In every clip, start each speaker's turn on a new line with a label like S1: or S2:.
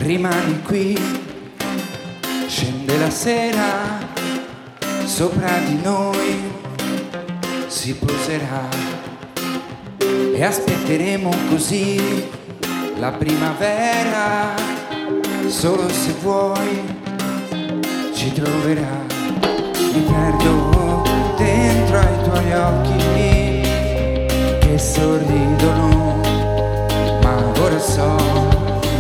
S1: rimani qui, scende la sera, sopra di noi si poserà e aspetteremo così la primavera, solo se vuoi ci troverà. Mi perdo dentro ai tuoi occhi che sorridono, ma ora so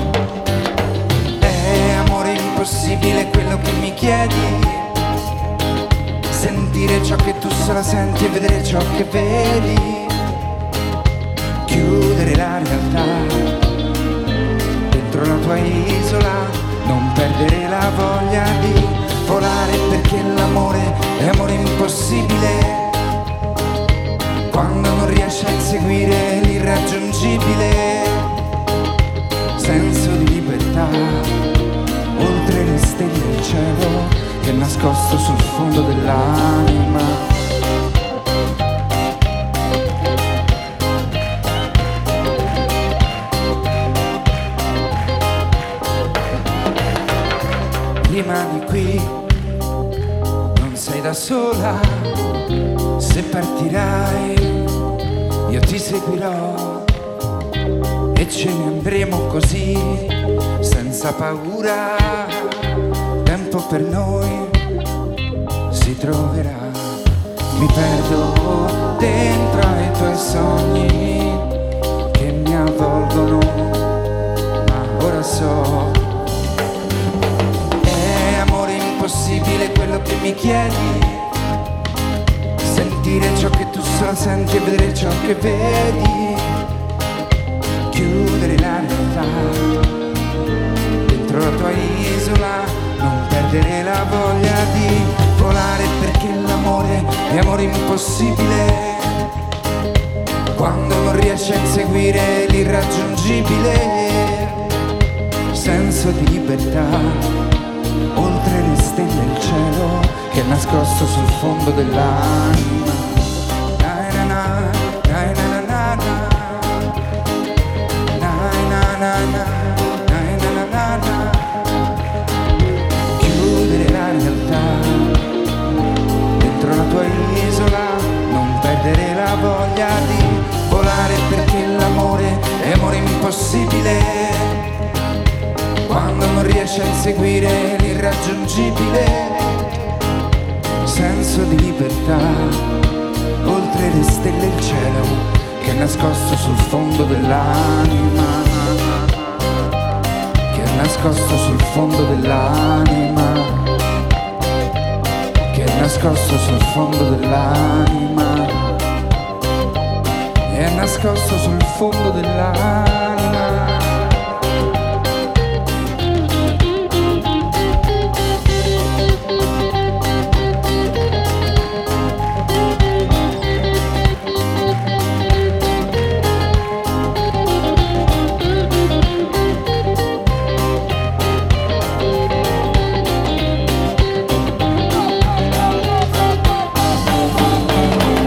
S1: è amore impossibile quello che mi chiedi, sentire ciò che tu sola senti e vedere ciò che vedi, chiudere la realtà dentro la tua isola, non perdere la voglia di volare, perché l'amore è amore impossibile quando non riesci a inseguire l'irraggiungibile, senso di libertà oltre le stelle del cielo che è nascosto sul fondo dell'anima. Rimani qui, non sei da sola, se partirai io ti seguirò e ce ne andremo così, senza paura, tempo per noi si troverà. Mi perdo dentro ai tuoi sogni che mi avvolgono, ma ora so possibile quello che mi chiedi, sentire ciò che tu sola senti e vedere ciò che vedi, chiudere la realtà dentro la tua isola, non perdere la voglia di volare, perché l'amore è amore impossibile quando non riesci a inseguire l'irraggiungibile, senso di libertà oltre le stelle e il cielo che è nascosto sul fondo dell'anima. Chiudere la realtà dentro la tua isola, non perdere la voglia di volare, perché l'amore è amore impossibile quando non riesci a inseguire l'irraggiungibile, senso di libertà oltre le stelle e il cielo che è nascosto sul fondo dell'anima, che è nascosto sul fondo dell'anima, che è nascosto sul fondo dell'anima, è nascosto sul fondo dell'anima.